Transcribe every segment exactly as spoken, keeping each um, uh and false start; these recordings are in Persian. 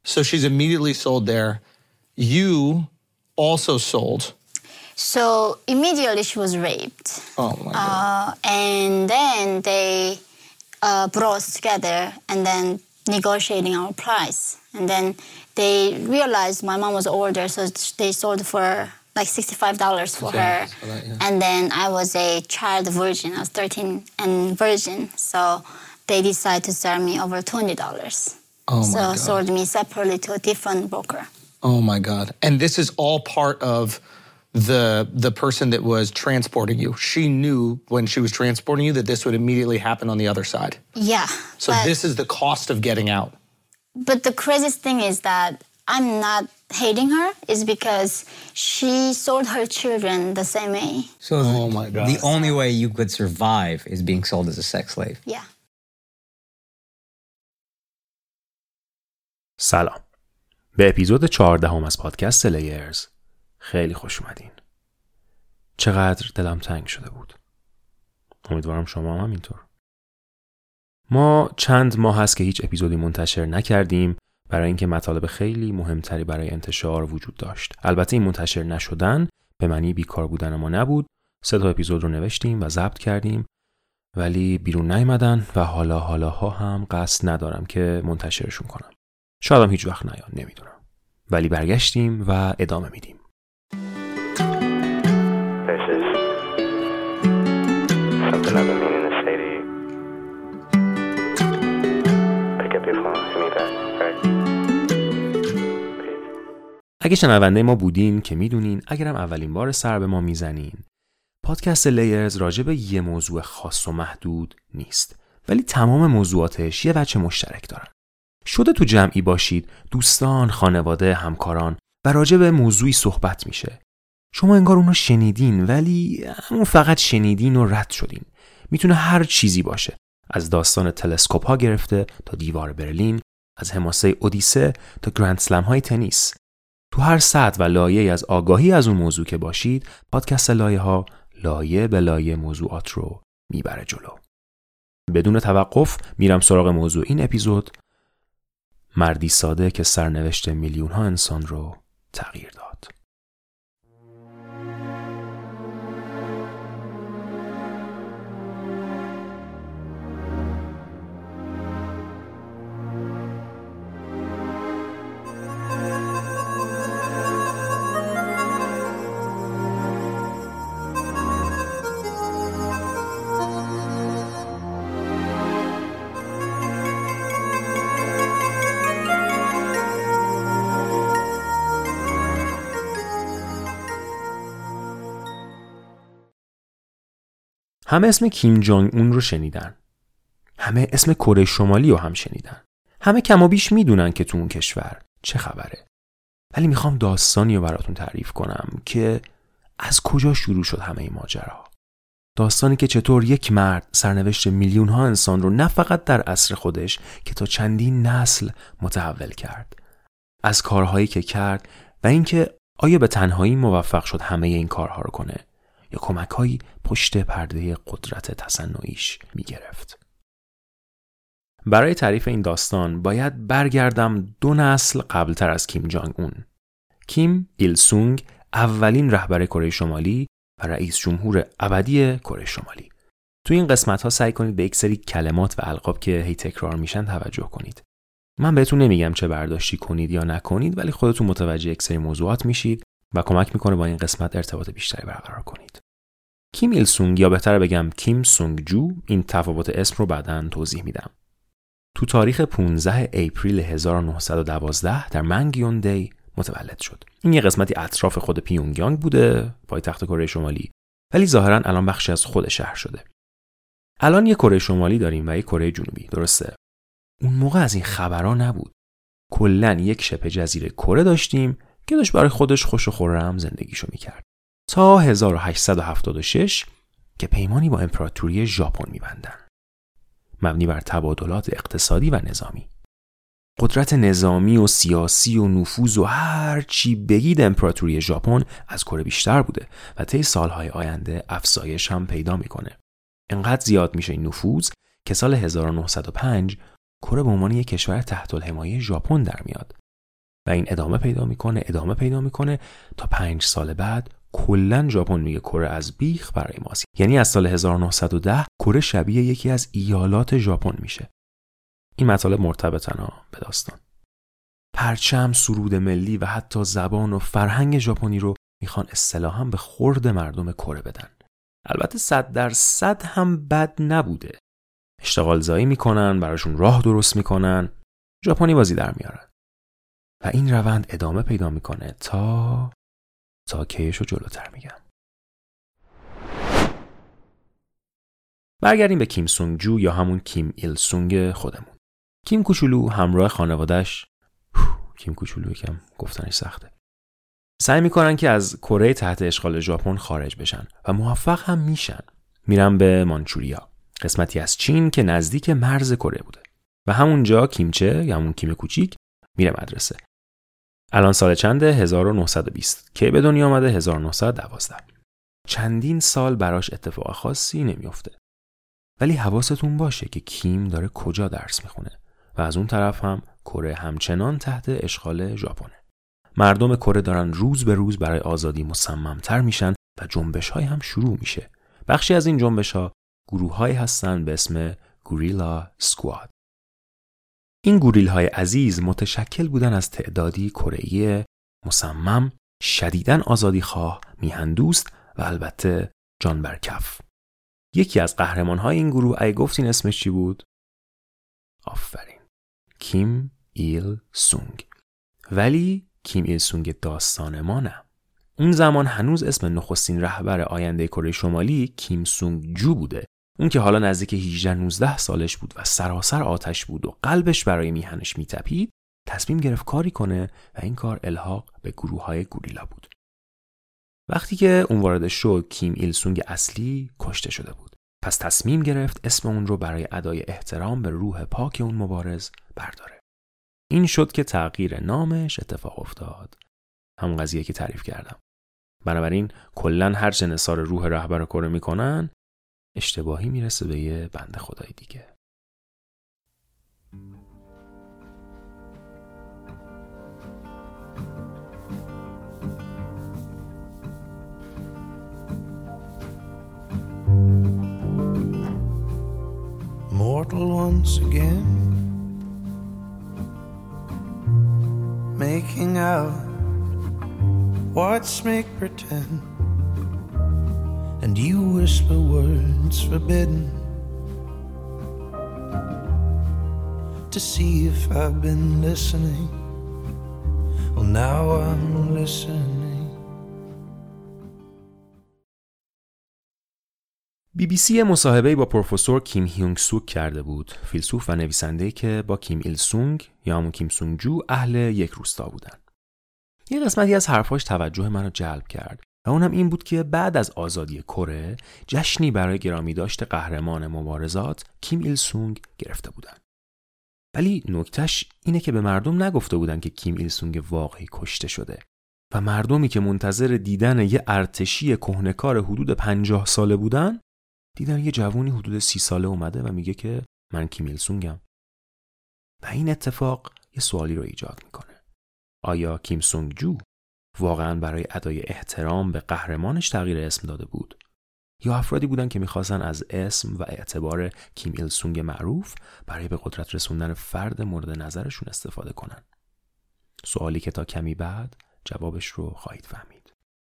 So she's immediately sold there. You also sold. So immediately she was raped. Oh my God. Uh, and then they uh, brought us together and then negotiating our price. And then they realized my mom was older, so they sold for like sixty-five dollars for Okay, her. for that, yeah. And then I was a child virgin. I was thirteen and virgin. So they decided to sell me over twenty dollars. Oh my so God. sold me separately to a different broker. Oh my God. And this is all part of the the person that was transporting you. She knew when she was transporting you that this would immediately happen on the other side. Yeah. So this is the cost of getting out. But the craziest thing is that I'm not hating her. It's because she sold her children the same way. So oh my God. The only way you could survive is being sold as a sex slave. Yeah. سلام. به اپیزود چهاردهم از پادکست لیرز خیلی خوش اومدین. چقدر دلم تنگ شده بود. امیدوارم شما هم همینطور. ما چند ماه هست که هیچ اپیزودی منتشر نکردیم برای اینکه مطالب خیلی مهمتری برای انتشار وجود داشت. البته این منتشر نشدن به معنی بیکار بودن ما نبود. سه تا اپیزود رو نوشتیم و ضبط کردیم ولی بیرون نیومدن و حالا حالاها هم قصد ندارم که منتشرشون کنم. شاید هم هیچ وقت نیاد، نمیدونم. ولی برگشتیم و ادامه میدیم. اگه شنونده ما بودین که میدونین، اگرم اولین بار سر به ما میزنین، پادکست لیرز راجع به یه موضوع خاص و محدود نیست، ولی تمام موضوعاتش یه وجه مشترک دارن. شده تو جمعی باشید، دوستان، خانواده، همکاران و راجع به موضوعی صحبت میشه. شما انگار اون رو شنیدین ولی همون فقط شنیدین و رد شدین. میتونه هر چیزی باشه، از داستان تلسکوپ ها گرفته تا دیوار برلین، از حماسه اودیسه تا گرند اسلم های تنیس. تو هر سطح و لایه‌ای از آگاهی از اون موضوع که باشید، پادکست لایه ها لایه به لایه موضوعات رو میبره جلو. بدون توقف میرم سراغ موضوع این اپیزود. مردی ساده که سرنوشت میلیون ها انسان رو تغییر داد. همه اسم کیم جونگ اون رو شنیدن. همه اسم کره شمالی رو هم شنیدن. همه کم و بیش میدونن که تو اون کشور چه خبره. ولی میخوام داستانی رو براتون تعریف کنم که از کجا شروع شد همه این ماجرا. داستانی که چطور یک مرد سرنوشت میلیون ها انسان رو نه فقط در عصر خودش که تا چندین نسل متحول کرد. از کارهایی که کرد و اینکه آیا به تنهایی موفق شد همه این کارها رو کنه یا کمک‌هایی پشت پرده قدرت تصنعیش می‌گرفت. برای تعریف این داستان باید برگردم دو نسل قبلتر از کیم جونگ اون. کیم ایل سونگ اولین رهبر کره شمالی و رئیس جمهور ابدی کره شمالی. تو این قسمت‌ها سعی کنید به یک سری کلمات و القاب که هی تکرار میشن توجه کنید. من بهتون نمیگم چه برداشتی کنید یا نکنید، ولی خودتون متوجه یک سری موضوعات میشید و کمک میکنه با این قسمت ارتباط بیشتری برقرار کنید. کیم ایل سونگ یا بهتره بگم کیم سونگ جو، این تفاوت اسم رو بعداً توضیح میدم. تو تاریخ پانزده اپریل هزار و نهصد و دوازده در منگیون دی متولد شد. این یه قسمتی اطراف خود پیونگیانگ بوده، پایتخت کره شمالی، ولی ظاهراً الان بخشی از خود شهر شده. الان یه کره شمالی داریم و یه کره جنوبی، درسته؟ اون موقع از این خبرها نبود. کلاً یک شبه جزیره کره داشتیم که داشت برای خودش خوش و خرم زندگیشو میکرد تا هزار و هشتصد و هفتاد و شش که پیمانی با امپراتوری ژاپن میبندن، مبنی بر تبادلات اقتصادی و نظامی. قدرت نظامی و سیاسی و نفوذ و هر چی بگید امپراتوری ژاپن از کره بیشتر بوده و طی سالهای آینده افزایش هم پیدا میکنه. انقدر زیاد میشه این نفوذ که سال هزار و نهصد و پنج کره به عنوان یک کشور تحت الحمایه ژاپن در میاد و این ادامه پیدا میکنه ادامه پیدا میکنه تا پنج سال بعد کلاً ژاپن میگه کره از بیخ برای ماست. یعنی از سال هزار و نهصد و ده کره شبیه یکی از ایالات ژاپن میشه. این مطالب مرتبطن به داستان. پرچم، سرود ملی و حتی زبان و فرهنگ ژاپنی رو میخوان اصطلاحاً به خورد مردم کره بدن. البته صد درصد هم بد نبوده. اشتغال زایی میکنن، براشون راه درست میکنن، ژاپنی بازی در میارن. و این روند ادامه پیدا میکنه تا تا کیشو جلوتر میگم. برگردیم به کیم سونگ جو یا همون کیم ایل سونگ خودمون. کیم کوچولو همراه خانواده‌اش، کیم کوچولو یکم گفتنش سخته، سعی میکنن که از کره تحت اشغال ژاپن خارج بشن و موفق هم میشن. میرن به مانچوریا، قسمتی از چین که نزدیک مرز کره بوده و همونجا کیمچه یا همون کیم کوچیک میره مدرسه. الان سال چنده؟ هزار و نهصد و بیست. کی به دنیا آمده؟ هزار و نهصد و دوازده. چندین سال براش اتفاق خاصی نمیفته. ولی حواستون باشه که کیم داره کجا درس میخونه و از اون طرف هم کره همچنان تحت اشغال ژاپنه. مردم کره دارن روز به روز برای آزادی مصممتر میشن و جنبش‌های هم شروع میشه. بخشی از این جنبش‌ها گروه‌هایی هستن به اسم گوریلا اسکواد. این گوریل‌های عزیز متشکل بودن از تعدادی کره‌ای مصمم، شدیداً آزادیخواه، میهن‌دوست و البته جان بر کف. یکی از قهرمان‌های این گروه، اگه گفتین اسمش چی بود؟ آفرین، کیم ایل سونگ. ولی کیم ایل سونگ داستان ما نه. اون زمان هنوز اسم نخستین رهبر آینده کره شمالی کیم سونگ جو بوده. اون که حالا نزدیک هجده نوزده سالش بود و سراسر آتش بود و قلبش برای میهنش میتپید، تصمیم گرفت کاری کنه و این کار الحاق به گروه‌های گوریلا بود. وقتی که اون وارد شد، کیم ایل سونگ اصلی کشته شده بود. پس تصمیم گرفت اسم اون رو برای ادای احترام به روح پاک اون مبارز برداره. این شد که تغییر نامش اتفاق افتاد. همون قضیه که تعریف کردم. بنابراین کلاً هر چه نثار روح رهبر کره میکنن، اشتباهی میرسه به یه بنده خدای دیگه. Mortal once again, making out, watch make pretend, and you whisper words forbidden to see if I've been listening. Well, now I'm listening. بی بی سی مصاحبه‌ای با پروفسور کیم هیونگ سوک کرده بود، فیلسوف و نویسنده‌ای که با کیم ایل سونگ یا همون کیم سونگ جو اهل یک روستا بودن. یه قسمتی از حرفاش توجه منو جلب کرد و اونم این بود که بعد از آزادی کره جشنی برای گرامی داشت قهرمان مبارزات کیم ایل سونگ گرفته بودن. ولی نکتهش اینه که به مردم نگفته بودن که کیم ایل سونگ واقعی کشته شده و مردمی که منتظر دیدن یه ارتشی کهنه‌کار حدود پنجاه ساله بودن، دیدن یه جوونی حدود سی ساله اومده و میگه که من کیم ایل سونگم. و این اتفاق یه سوالی رو ایجاد میکنه. آیا کیم سونگ جو واقعاً برای ادای احترام به قهرمانش تغییر اسم داده بود؟ یا افرادی بودن که میخواستن از اسم و اعتبار کیم ایل سونگ معروف برای به قدرت رسوندن فرد مورد نظرشون استفاده کنن؟ سوالی که تا کمی بعد جوابش رو خواهید فهمید.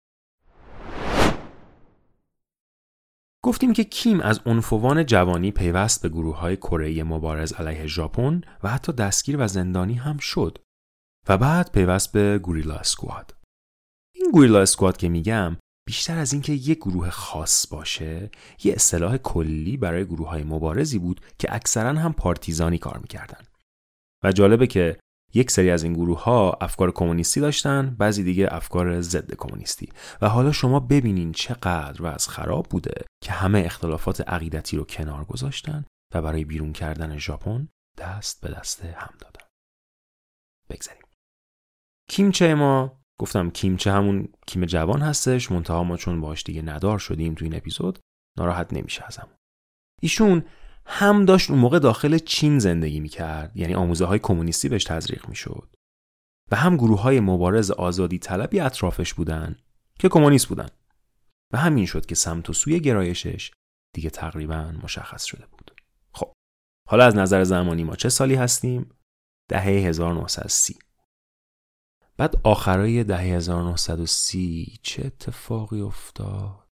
گفتیم که کیم از عنفوان جوانی پیوست به گروه‌های کره‌ای مبارز علیه ژاپن و حتی دستگیر و زندانی هم شد و بعد پیوست به گوریلا اسکواد. این گوریلا اسکواد که میگم بیشتر از این که یک گروه خاص باشه، یه اصطلاح کلی برای گروه‌های مبارزی بود که اکثراً هم پارتیزانی کار می‌کردن. و جالبه که یک سری از این گروه‌ها افکار کمونیستی داشتن، بعضی دیگه افکار ضد کمونیستی. و حالا شما ببینین چقدر وضع خراب بوده که همه اختلافات عقیدتی رو کنار گذاشتن و برای بیرون کردن ژاپن دست به دست هم دادن. بگذاریم. کیمچه ما، گفتم کیمچه همون کیم جوان هستش، منتها ما چون باش دیگه ندار شدیم تو این اپیزود، ناراحت نمیشه ازمون. ایشون هم داشت اون موقع داخل چین زندگی میکرد، یعنی آموزه های کمونیستی بهش تزریق میشد. و هم گروه‌های مبارز آزادی طلبی اطرافش بودن که کمونیست بودن و همین شد که سمت و سوی گرایشش دیگه تقریباً مشخص شده بود. خب حالا از نظر زمانی ما چه سالی هستیم؟ دهه هزار و نهصد و سی. بعد آخرای دهه هزار و نهصد و سی چه اتفاقی افتاد؟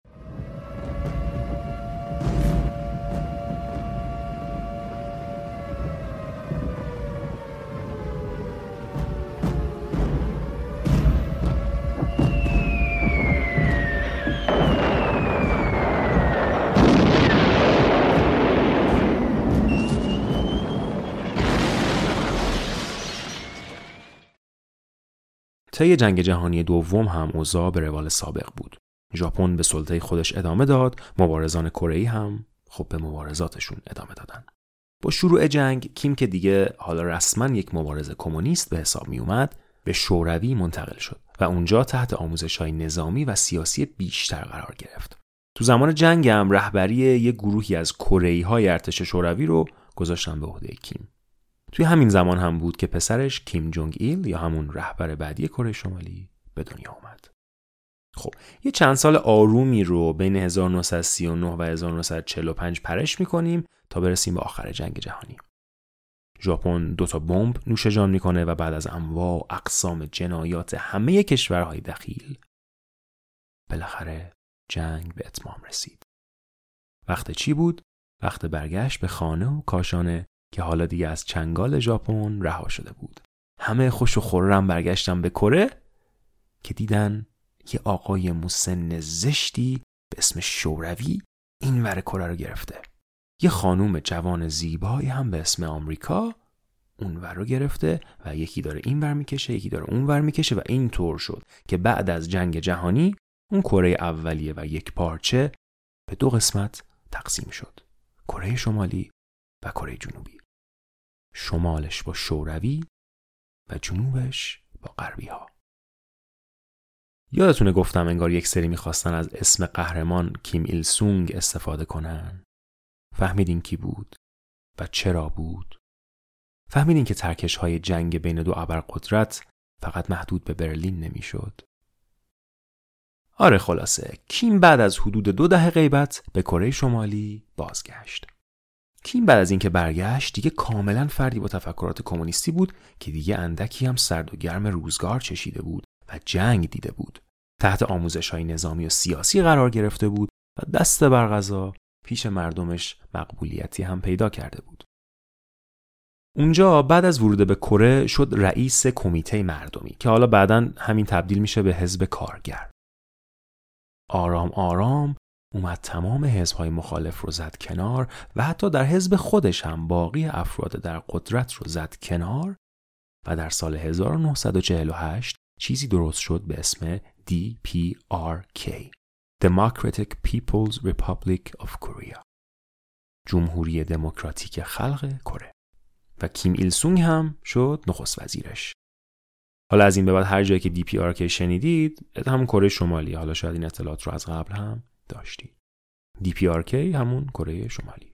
طی جنگ جهانی دوم هم اوضاع به روال سابق بود. ژاپن به سلطه خودش ادامه داد، مبارزان کره‌ای هم خب به مبارزاتشون ادامه دادن. با شروع جنگ کیم که دیگه حالا رسما یک مبارز کمونیست به حساب می اومد، به شوروی منتقل شد و اونجا تحت آموزش‌های نظامی و سیاسی بیشتر قرار گرفت. تو زمان جنگ هم رهبری یک گروهی از کره‌ای‌های ارتش شوروی رو گذاشتن به عهده کیم. توی همین زمان هم بود که پسرش کیم جونگ ایل یا همون رهبر بعدی کره شمالی به دنیا آمد. خب یه چند سال آرومی رو بین هزار و نهصد و سی و نه و هزار و نهصد و چهل و پنج پرش می‌کنیم تا برسیم به آخر جنگ جهانی. ژاپن دو تا بمب نوش جان میکنه و بعد از انواع و اقسام جنایات همه کشورهای دخیل بالاخره جنگ به اتمام رسید. وقت چی بود؟ وقت برگشت به خانه و کاشانه که حالا دیگه از چنگال ژاپن رها شده بود. همه خوش و خرم برگشتن به کره که دیدن یه آقای مسن زشتی به اسم شوروی این ور کره رو گرفته. یه خانوم جوان زیبایی هم به اسم آمریکا اون ور رو گرفته و یکی داره این ور میکشه، یکی داره اون ور میکشه و این طور شد که بعد از جنگ جهانی اون کره اولیه و یک پارچه به دو قسمت تقسیم شد. کره شمالی و کره جنوبی. شمالش با شوروی و جنوبش با غربی ها. یادتونه گفتم انگار یک سری میخواستن از اسم قهرمان کیم ایل سونگ استفاده کنن؟ فهمیدین کی بود؟ و چرا بود؟ فهمیدین که ترکش های جنگ بین دو ابرقدرت فقط محدود به برلین نمیشد؟ آره خلاصه کیم بعد از حدود دو دهه غیبت به کره شمالی بازگشت. کیم بعد از اینکه برگشت دیگه کاملا فردی با تفکرات کمونیستی بود که دیگه اندکی هم سرد و گرم روزگار چشیده بود و جنگ دیده بود. تحت آموزش‌های نظامی و سیاسی قرار گرفته بود و دست بر قضا پیش مردمش مقبولیتی هم پیدا کرده بود. اونجا بعد از ورود به کره شد رئیس کمیته مردمی که حالا بعداً همین تبدیل میشه به حزب کارگر. آرام آرام اومد تمام حزب‌های مخالف رو زد کنار و حتی در حزب خودش هم باقی افراد در قدرت رو زد کنار و در سال هزار و نهصد و چهل و هشت چیزی درست شد به اسم دی پی آر کی Democratic People's Republic of Korea جمهوری دموکراتیک خلق کره و کیم ایل سونگ هم شد نخست وزیرش. حالا از این به بعد هر جایی که دی پی آر کی شنیدید همون کره شمالی، حالا شاید این اطلاعات رو از قبل هم داشتید. دی پی آر کی همون کره شمالی.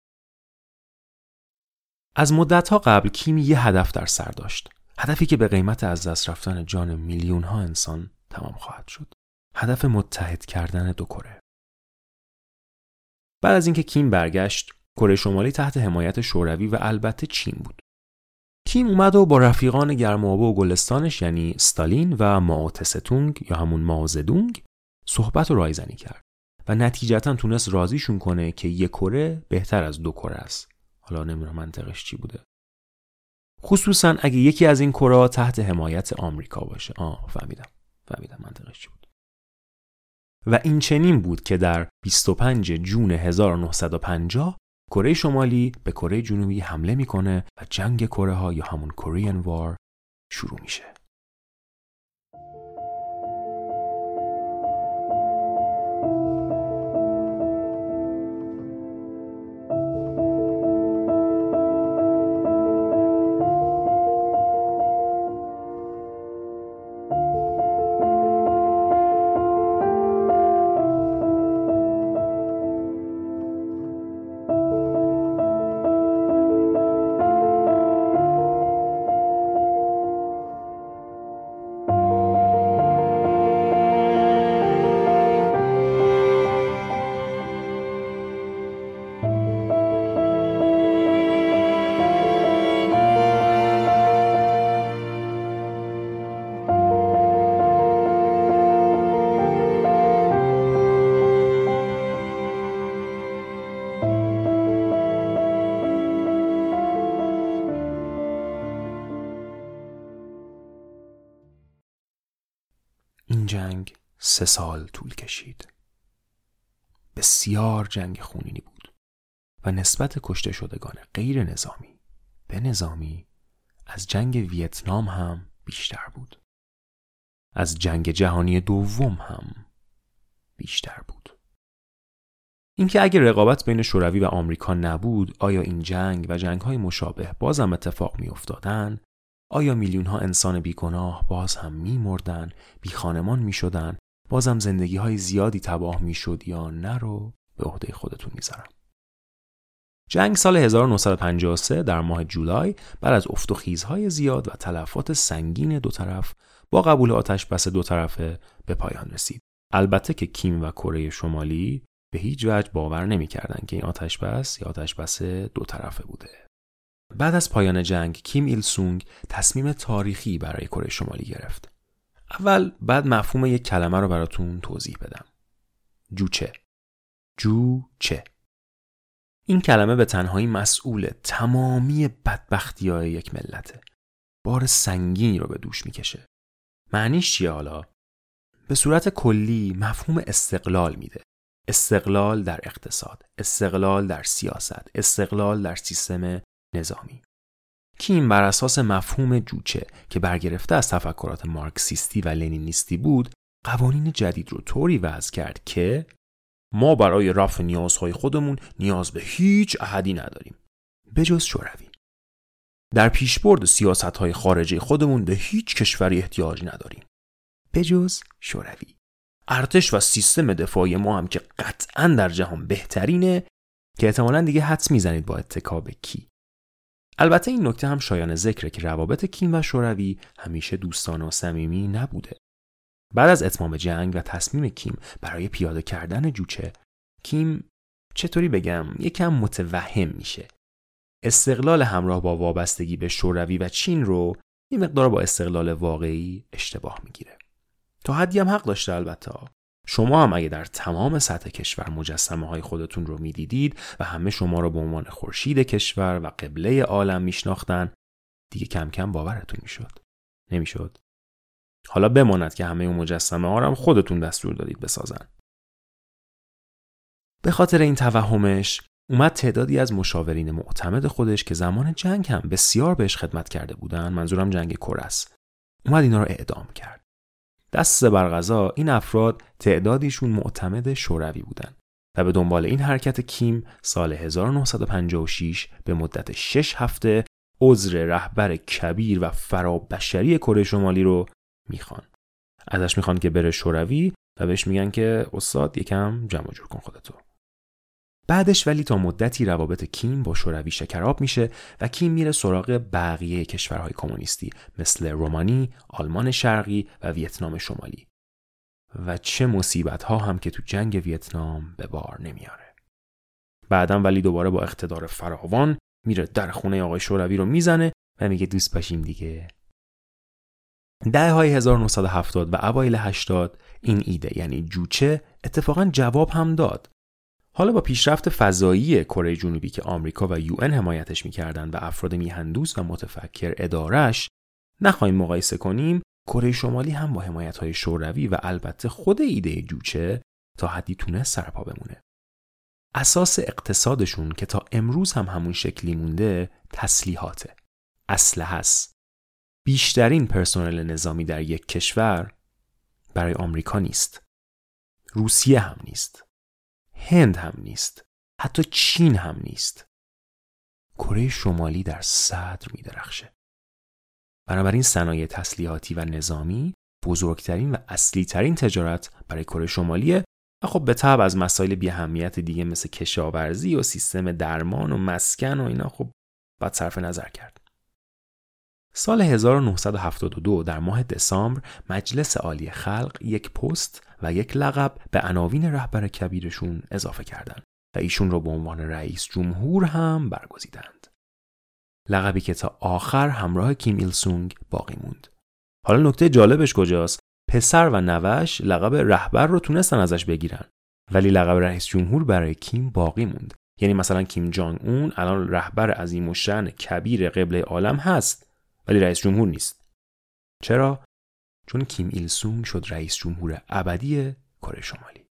از مدت‌ها قبل کیم یه هدف در سر داشت. هدفی که به قیمت از دست رفتن جان میلیون ها انسان تمام خواهد شد. هدف متحد کردن دو کره. بعد از اینکه کیم برگشت، کره شمالی تحت حمایت شوروی و البته چین بود. کیم اومد و با رفیقان گرمابه و گلستانش یعنی استالین و مائو تسه-تونگ یا همون مائو زدونگ صحبت و رایزنی کرد و نتیجتاً تونست راضیشون کنه که یک کره بهتر از دو کره است. حالا نمیدونم منطقش چی بوده. خصوصاً اگه یکی از این کره‌ها تحت حمایت آمریکا باشه. آه فهمیدم. فهمیدم منطقش چی بود. و این چنین بود که در بیست و پنجم ژوئن هزار و نهصد و پنجاه کره شمالی به کره جنوبی حمله میکنه و جنگ کره ها یا همون کورین وار شروع میشه. این جنگ سه سال طول کشید. بسیار جنگ خونینی بود و نسبت کشته شدگان غیر نظامی به نظامی از جنگ ویتنام هم بیشتر بود. از جنگ جهانی دوم هم بیشتر بود. اینکه اگر رقابت بین شوروی و آمریکا نبود، آیا این جنگ و جنگ‌های مشابه باز هم اتفاق می‌افتادن؟ آیا میلیون‌ها انسان بیگناه باز هم می‌مردن، بی خانمان می‌شدن، باز هم زندگی‌های زیادی تباه می‌شد یا نه رو به عهده خودتون می‌ذارم. جنگ سال هزار و نهصد و پنجاه و سه در ماه جولای بعد از افت و خیزهای زیاد و تلفات سنگین دو طرف با قبول آتش بس دو طرفه به پایان رسید. البته که کیم و کره شمالی به هیچ وجه باور نمی‌کردند که این آتش بس یا آتش بس دو طرفه بوده. بعد از پایان جنگ کیم ایل سونگ تصمیم تاریخی برای کره شمالی گرفت. اول بعد مفهوم یک کلمه رو براتون توضیح بدم. جوچه. جوچه. این کلمه به تنهایی مسئول تمامی بدبختی‌های یک ملته. بار سنگینی رو به دوش میکشه. معنیش چیه حالا؟ به صورت کلی مفهوم استقلال میده. استقلال در اقتصاد، استقلال در سیاست، استقلال در سیستم نظامی. کیم بر اساس مفهوم جوچه که برگرفته از تفکرات مارکسیستی و لنینیستی بود، قوانین جدید رو طوری وضع کرد که ما برای رفع نیازهای خودمون نیاز به هیچ احدی نداریم بجز شوروی. در پیشبرد سیاست‌های خارجی خودمون به هیچ کشوری احتیاج نداریم بجز شوروی. ارتش و سیستم دفاعی ما هم که قطعاً در جهان بهترینه که احتمالاً دیگه حدس میزنید با اتکا به کی. البته این نکته هم شایان ذکره که روابط کیم و شوروی همیشه دوستانه و صمیمی نبوده. بعد از اتمام جنگ و تصمیم کیم برای پیاده کردن جوچه، کیم چطوری بگم یکم متوهم میشه. استقلال همراه با وابستگی به شوروی و چین رو یه مقدار با استقلال واقعی اشتباه میگیره. تا حدی هم حق داشته البته. شما هم اگه در تمام سطح کشور مجسمه های خودتون رو میدیدید و همه شما رو به عنوان خورشید کشور و قبله عالم میشناختن، دیگه کم کم باورتون میشد. نمیشد. حالا بماند که همه اون مجسمه ها رو هم خودتون دستور دادید بسازن. به خاطر این توهمش اومد تعدادی از مشاورین معتمد خودش که زمان جنگ هم بسیار بهش خدمت کرده بودن، منظورم جنگ کره است، اومد اینا رو اعدام کرد. دست بر قضا این افراد تعدادیشون معتمد شوروی بودن و به دنبال این حرکت کیم سال هزار و نهصد و پنجاه و شش به مدت شش هفته عذر رهبر کبیر و فرابشری کره شمالی رو میخوان. ازش میخوان که بره شوروی و بهش میگن که استاد یکم جمع جور کن خودتو. بعدش ولی تا مدتی روابط کیم با شوروی شکراب میشه و کیم میره سراغ بقیه کشورهای کمونیستی مثل رومانی، آلمان شرقی و ویتنام شمالی. و چه مصیبت‌ها هم که تو جنگ ویتنام به بار نمیاره. بعدم ولی دوباره با اقتدار فراوان میره در خونه آقای شوروی رو میزنه و میگه دوست باشیم دیگه. دهه‌های هزار و نهصد و هفتاد و اوایل هشتاد این ایده یعنی جوچه اتفاقا جواب هم داد. حالا با پیشرفت فضایی کره جنوبی که آمریکا و یو ان حمایتش می‌کردند و افراد میهندوست و متفکر ادارش، نخواهیم مقایسه کنیم کره شمالی هم با حمایت‌های شوروی و البته خود ایده جوچه تا حدی تونست سرپا بمونه. اساس اقتصادشون که تا امروز هم همون شکلی مونده تسلیحاته، اسلحه است. بیشترین پرسنل نظامی در یک کشور برای آمریکا نیست، روسیه هم نیست، هند هم نیست، حتی چین هم نیست. کره شمالی در صدر می درخشه. بنابراین صنایع تسلیحاتی و نظامی بزرگترین و اصلی ترین تجارت برای کره شمالیه و خب به طبع از مسائل بی اهمیت دیگه مثل کشاورزی و سیستم درمان و مسکن و اینا خب باید صرف نظر کرد. سال هزار و نهصد و هفتاد و دو در ماه دسامبر مجلس عالی خلق یک پست و یک لقب به عناوین رهبر کبیرشون اضافه کردند و ایشون رو به عنوان رئیس جمهور هم برگزیدند. لقبی که تا آخر همراه کیم ایل سونگ باقی موند. حالا نکته جالبش کجاست؟ پسر و نوش لقب رهبر رو تونستن ازش بگیرن ولی لقب رئیس جمهور برای کیم باقی موند. یعنی مثلا کیم جانگ اون الان رهبر عظیم الشأن کبیر قبله عالم هست ولی رئیس جمهور نیست. چرا؟ چون کیم ایل سونگ شد رئیس جمهور ابدی کره شمالی.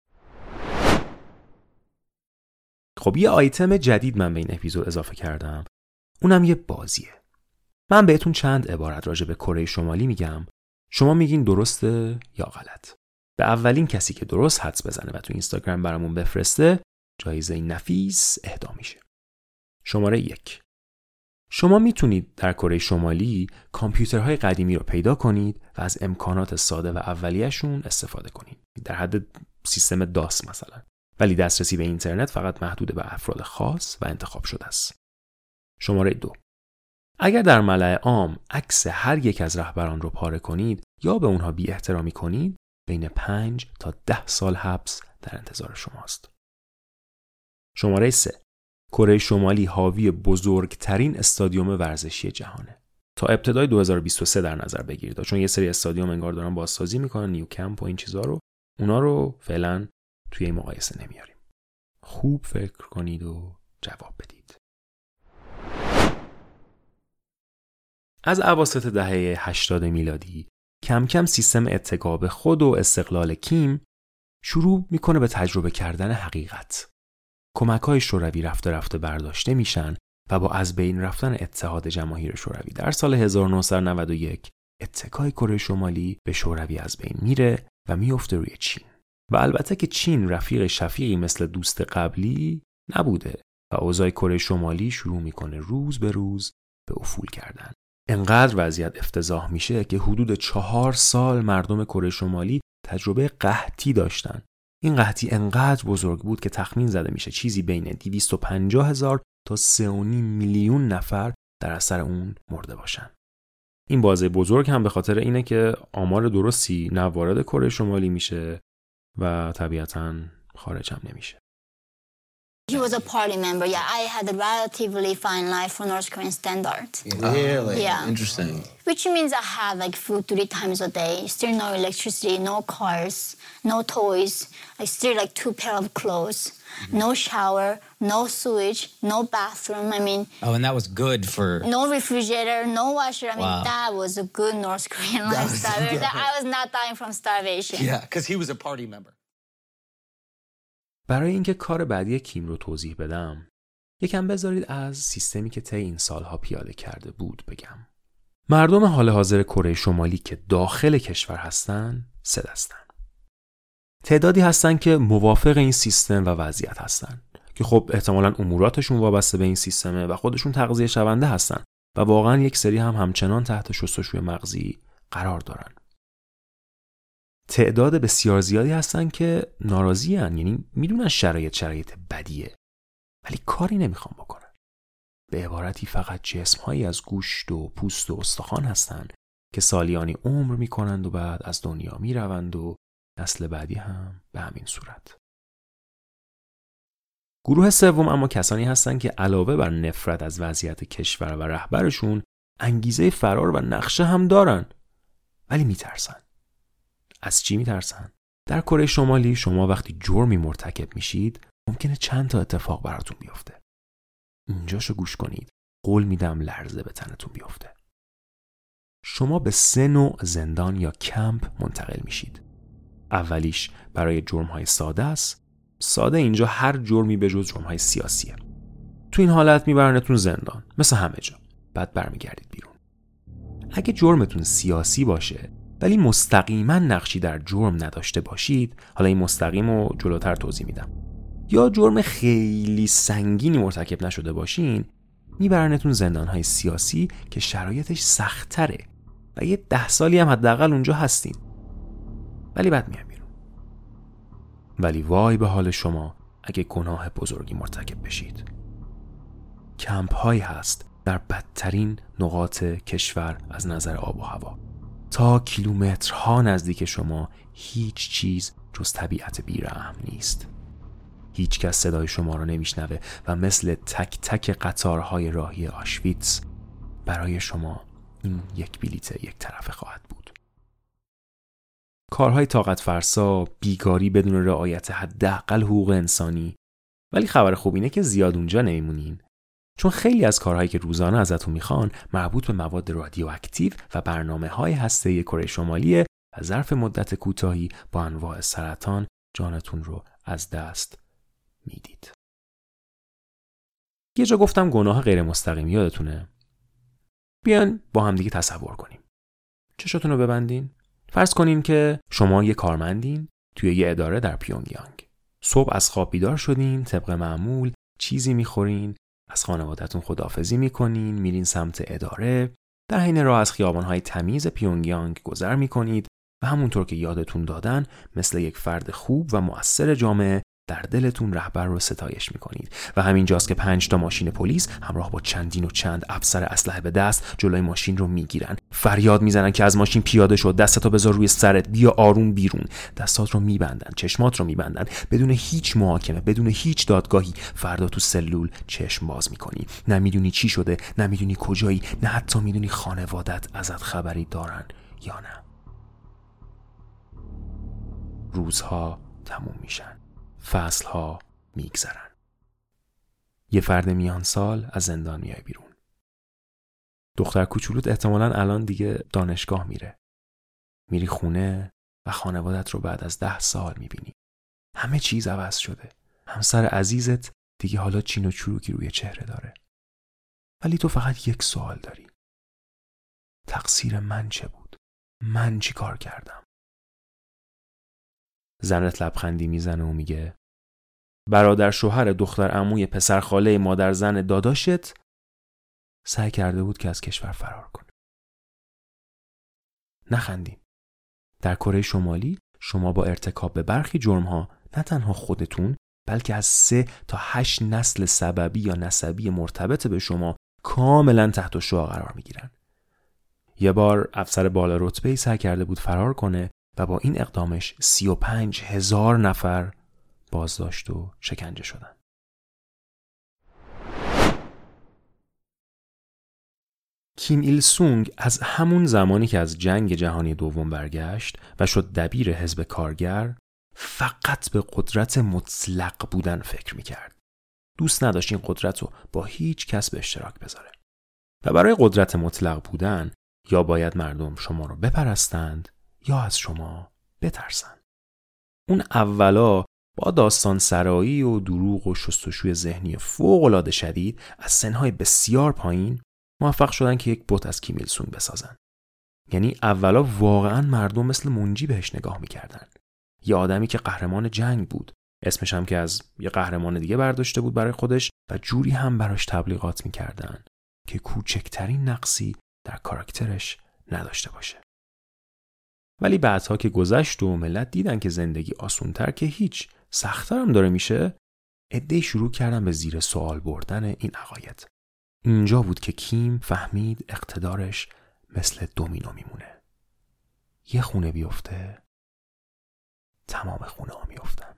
خب یه آیتم جدید من به این اپیزود اضافه کردم، اونم یه بازیه. من بهتون چند عبارت راجع به کره شمالی میگم، شما میگین درسته یا غلط. به اولین کسی که درست حدس بزنه و تو اینستاگرام برامون بفرسته جایزه نفیس اهدا میشه. شماره یک، شما میتونید در کره شمالی کامپیوترهای قدیمی رو پیدا کنید و از امکانات ساده و اولیه‌شون استفاده کنید، در حد سیستم داس مثلا، ولی دسترسی به اینترنت فقط محدود به افراد خاص و انتخاب شده است. شماره دو، اگر در ملأ عام عکس هر یک از رهبران رو پاره کنید یا به اونها بی احترامی کنید، بین پنج تا ده سال حبس در انتظار شماست. شماره سه، کره شمالی حاوی بزرگترین استادیوم ورزشی جهانه. تا ابتدای دو هزار و بیست و سه در نظر بگیرید، چون یه سری استادیوم انگار دارن بازسازی میکنن، نیو کمپ و این چیزا رو، اونا رو فعلا توی این مقایسه نمیاریم. خوب فکر کنید و جواب بدید. از اواسط دهه هشتاد میلادی کم کم سیستم اتکا به خود و استقلال کیم شروع میکنه به تجربه کردن حقیقت. کمک‌های شوروی رفته رفته برداشته میشن و با از بین رفتن اتحاد جماهیر شوروی در سال هزار و نهصد و نود و یک اتکای کره شمالی به شوروی از بین میره و میفته روی چین. و البته که چین رفیق شفیقی مثل دوست قبلی نبوده و اوضاع کره شمالی شروع میکنه روز به روز به افول کردن. انقدر وضعیت افتضاح میشه که حدود چهار سال مردم کره شمالی تجربه قحطی داشتن. این قحطی انقدر بزرگ بود که تخمین زده میشه چیزی بین دویست و پنجاه هزار تا سه و نیم میلیون نفر در اثر اون مرده باشن. این بازه بزرگ هم به خاطر اینه که آمار درستی نه وارد کره شمالی میشه و طبیعتاً خارج هم نمیشه. He was a party member. Yeah, I had a relatively fine life for North Korean standard. Really? Yeah. Interesting. Which means I had like food three times a day, still no electricity, no cars, no toys, like still like two pair of clothes, mm-hmm. no shower, no sewage, no bathroom. I mean, oh, and that was good for no refrigerator, no washer. I mean, wow. that was a good North Korean lifestyle. Was, yeah. I was not dying from starvation. Yeah, because he was a party member. برای اینکه کار بعدی کیم رو توضیح بدم، یکم بذارید از سیستمی که طی این سالها پیاده کرده بود بگم. مردم حال حاضر کره شمالی که داخل کشور هستن سه دستن. تعدادی هستن که موافق این سیستم و وضعیت هستن که خب احتمالاً اموراتشون وابسته به این سیستمه و خودشون تغذیه شونده هستن و واقعاً یک سری هم همچنان تحت شستشوی مغزی قرار دارن. تعداد بسیار زیادی هستن که ناراضی هن، یعنی میدونن شرایط شرایط بدیه ولی کاری نمیخوان بکنن. به عبارتی فقط جسمهایی از گوشت و پوست و استخوان هستن که سالیانی عمر میکنند و بعد از دنیا میروند و نسل بعدی هم به همین صورت. گروه سوم اما کسانی هستن که علاوه بر نفرت از وضعیت کشور و رهبرشون انگیزه فرار و نقشه هم دارن ولی میترسن. از چی میترسن؟ در کره شمالی شما وقتی جرمی مرتکب میشید ممکنه چند تا اتفاق براتون بیفته. اینجاشو گوش کنید. قول میدم لرزه به تنتون بیفته. شما به سه نوع زندان یا کمپ منتقل میشید. اولیش برای جرم‌های ساده است. ساده اینجا هر جرمی به جز جرم‌های سیاسیه. تو این حالت میبرنتون زندان مثل همه جا. بعد برمیگردید بیرون. اگه جرمتون سیاسی باشه ولی مستقیما نقشی در جرم نداشته باشید، حالا این مستقیم رو جلوتر توضیح میدم، یا جرم خیلی سنگینی مرتکب نشده باشین، میبرنتون زندانهای سیاسی که شرایطش سخت‌تره و یه ده سالی هم حداقل اونجا هستین ولی بعد میام بیرون. ولی وای به حال شما اگه گناه بزرگی مرتکب بشید. کمپ هایی هست در بدترین نقاط کشور از نظر آب و هوا. تا کیلومترها نزدیک شما هیچ چیز جز طبیعت بی‌رحم نیست. هیچ کس صدای شما رو نمیشنوه و مثل تک تک قطارهای راهی آشویتس برای شما این یک بلیت یک طرفه خواهد بود. کارهای طاقت فرسا، بیگاری بدون رعایت حداقل حقوق انسانی. ولی خبر خوب اینه که زیاد اونجا نمیمونین، چون خیلی از کارهایی که روزانه ازتون میخوان مربوط به مواد رادیواکتیو و برنامه‌های هسته‌ای کره شمالیه و ظرف مدت کوتاهی با انواع سرطان جانتون رو از دست میدید. یه جا گفتم گناه غیر مستقیم، یادتونه؟ بیان با هم دیگه تصور کنیم. چشاتون رو ببندین. فرض کنین که شما یه کارمندین توی یه اداره در پیونگیانگ. صبح از خواب بیدار شدین، طبق معمول چیزی میخورین، از خانواده‌تون خداحافظی میکنین، میرین سمت اداره، در حین راه از خیابان‌های تمیز پیونگیانگ گذر میکنید و همونطور که یادتون دادن مثل یک فرد خوب و مؤثر جامعه در دلتون رهبر رو ستایش میکنید و همینجاست که پنج تا ماشین پلیس همراه با چندین و چند افسر اسلحه به دست جلوی ماشین رو میگیرن. فریاد میزنن که از ماشین پیاده شو، دستتو بذار روی سرت، بیا آروم بیرون. دستات رو میبندن، چشمات رو میبندن، بدون هیچ محاکمه، بدون هیچ دادگاهی فردا تو سلول چشم باز میکنی. نمیدونی چی شده، نمیدونی کجایی، نه حتی میدونی خانوادت ازت خبری دارن یا نه. روزها تموم میشن، فصلها میگذرن. یه فرد میان سال از زندان میای بیرون. دختر کوچولوت احتمالاً الان دیگه دانشگاه میره. میری خونه و خانوادت رو بعد از ده سال میبینی. همه چیز عوض شده. همسر عزیزت دیگه حالا چین و چروکی روی چهره داره. ولی تو فقط یک سوال داری. تقصیر من چه بود؟ من چی کار کردم؟ زنت لبخندی میزنه و میگه برادر شوهر دختر عموی پسر خاله مادر زن داداشت سعی کرده بود که از کشور فرار کنه. نخندین. در کره شمالی شما با ارتکاب به برخی جرم‌ها نه تنها خودتون بلکه از سه تا هشت نسل سببی یا نسبی مرتبط به شما کاملا تحت الشعاع قرار میگیرن. یه بار افسر بالا رتبه‌ای سعی کرده بود فرار کنه و با این اقدامش سی و پنج هزار نفر بازداشت و شکنجه شدن. کیم ایل سونگ از همون زمانی که از جنگ جهانی دوم برگشت و شد دبیر حزب کارگر فقط به قدرت مطلق بودن فکر میکرد. دوست نداشت این قدرت رو با هیچ کس به اشتراک بذاره. و برای قدرت مطلق بودن یا باید مردم شما رو بپرستند یا از شما بترسن. اون اولا با داستان سرایی و دروغ و شستشوی ذهنی فوق‌العاده شدید از سنهای بسیار پایین موفق شدن که یک بت از کیم ایل سونگ بسازن. یعنی اولا واقعا مردم مثل منجی بهش نگاه میکردن. یه آدمی که قهرمان جنگ بود، اسمش هم که از یه قهرمان دیگه برداشته بود برای خودش و جوری هم براش تبلیغات میکردن که کوچکترین نقصی در کاراکترش نداشته باشه. ولی بعدها که گذشت و ملت دیدن که زندگی آسونتر که هیچ سخت‌تر هم داره میشه، عده‌ای شروع کردن به زیر سوال بردن این عقاید. اینجا بود که کیم فهمید اقتدارش مثل دومینو میمونه. یه خونه بیفته تمام خونه ها میافتن.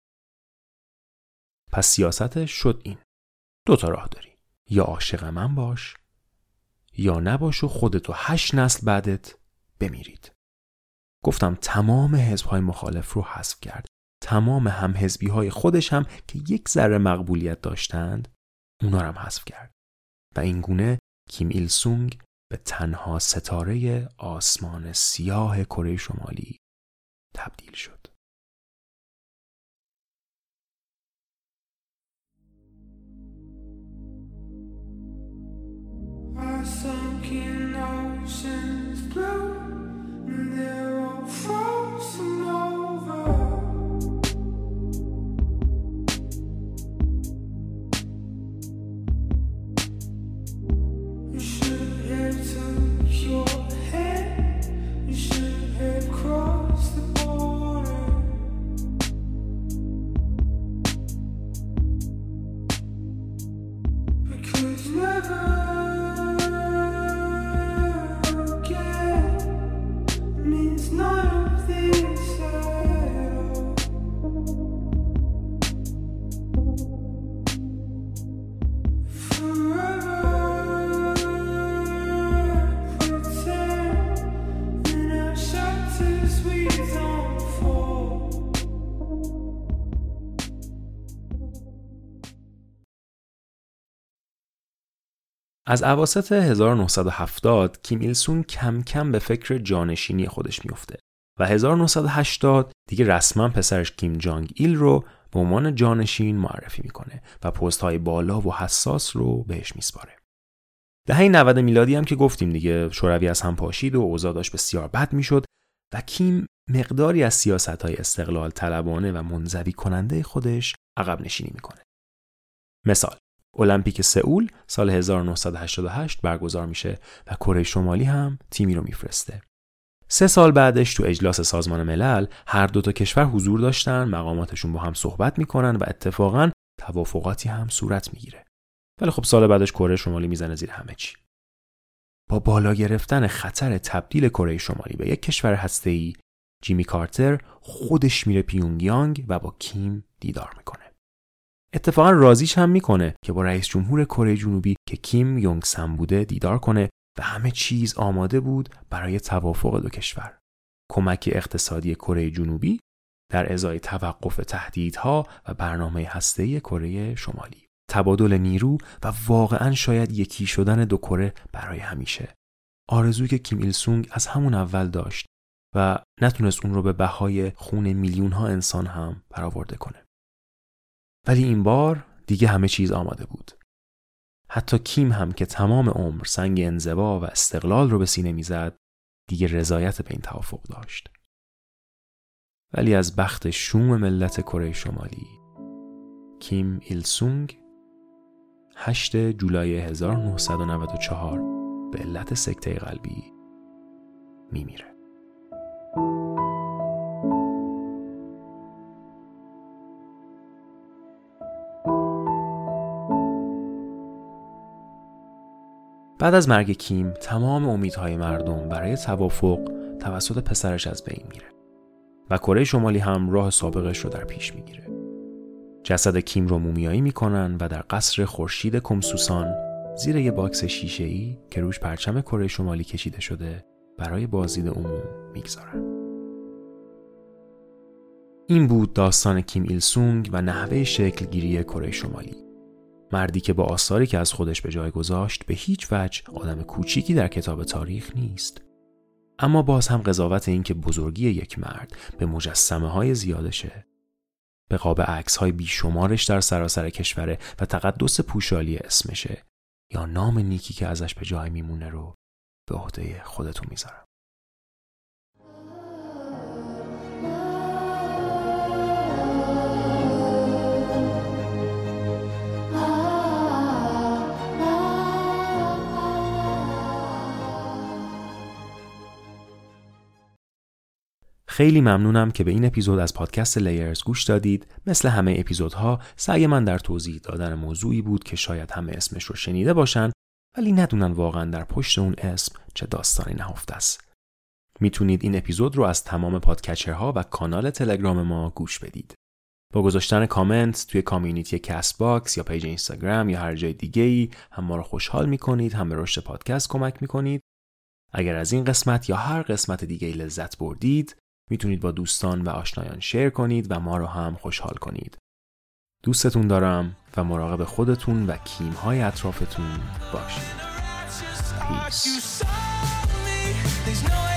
پس سیاستش شد این: دو تا راه داری، یا عاشق من باش یا نباش و خودت و هشت نسل بعدت بمیرید. گفتم تمام حزب‌های مخالف رو حذف کرد. تمام هم حزبی‌های خودش هم که یک ذره مقبولیت داشتند اونا رو هم حذف کرد. و این گونه کیم ایل سونگ به تنها ستاره آسمان سیاه کره شمالی تبدیل شد. Never از اواسط هزار و نهصد و هفتاد کیم ایل سونگ کم کم به فکر جانشینی خودش میفته و هزار و نهصد و هشتاد دیگه رسما پسرش کیم جانگ ایل رو به عنوان جانشین معرفی میکنه و پست های بالا و حساس رو بهش میسپاره. دهه نود میلادی هم که گفتیم دیگه شوروی از هم پاشید و اوضاع داشت بسیار بد میشد و کیم مقداری از سیاست‌های استقلال طلبانه و منزوی کننده خودش عقب نشینی میکنه. مثال المپیک سئول سال هزار و نهصد و هشتاد و هشت برگزار میشه و کره شمالی هم تیمی رو میفرسته. سه سال بعدش تو اجلاس سازمان ملل هر دو تا کشور حضور داشتن، مقاماتشون با هم صحبت میکنن و اتفاقاً توافقاتی هم صورت میگیره. ولی خب سال بعدش کره شمالی میزنه زیر همه چی. با بالا گرفتن خطر تبدیل کره شمالی به یک کشور هسته‌ای، جیمی کارتر خودش میره پیونگیانگ و با کیم دیدار میکنه. اتفاقا راضیش هم میکنه که با رئیس جمهور کره جنوبی که کیم یونگ سم بوده دیدار کنه و همه چیز آماده بود برای توافق دو کشور. کمک اقتصادی کره جنوبی در ازای توقف تهدیدها و برنامه هسته‌ای کره شمالی. تبادل نیرو و واقعاً شاید یکی شدن دو کره برای همیشه. آرزویی که کیم ایل سونگ از همون اول داشت و نتونست اون رو به بهای خون میلیون ها انسان هم برآورده کنه. ولی این بار دیگه همه چیز آماده بود. حتی کیم هم که تمام عمر سنگ انزوا و استقلال رو به سینه میزد، دیگه رضایت به این توافق داشت. ولی از بخت شوم ملت کره شمالی، کیم ایل سونگ هشتم جولای هزار و نهصد و نود و چهار به علت سکته قلبی میمیره. بعد از مرگ کیم تمام امیدهای مردم برای توافق توسط پسرش از بین میره و کره شمالی هم راه سابقش رو در پیش میگیره. جسد کیم رو مومیایی میکنن و در قصر خورشید کمسوسان زیر یه باکس شیشه‌ای که روش پرچم کره شمالی کشیده شده برای بازدید عموم میگذارن. این بود داستان کیم ایل سونگ و نحوه شکلگیری کره شمالی. مردی که با آثاری که از خودش به جای گذاشت به هیچ وجه آدم کوچیکی در کتاب تاریخ نیست. اما باز هم قضاوت این که بزرگی یک مرد به مجسمه های زیادشه، به قاب عکس های بیشمارش در سراسر کشوره و تقدس پوشالی اسمشه یا نام نیکی که ازش به جای میمونه رو به عهده خودتون میذارم. خیلی ممنونم که به این اپیزود از پادکست لیرز گوش دادید. مثل همه اپیزودها سعی من در توضیح دادن موضوعی بود که شاید همه اسمش رو شنیده باشن ولی ندونن واقعا در پشت اون اسم چه داستانی نهفته است. میتونید این اپیزود رو از تمام پادکچرها و کانال تلگرام ما گوش بدید. با گذاشتن کامنت توی کامیونیتی کست باکس یا پیج اینستاگرام یا هر جای دیگه‌ای هم ما رو خوشحال میکنید، هم به رشد پادکست کمک میکنید. اگر از این قسمت یا هر قسمت دیگه‌ای لذت بردید میتونید با دوستان و آشنایان شیر کنید و ما رو هم خوشحال کنید. دوستتون دارم و مراقب خودتون و کیم‌های اطرافتون باشید. پیس.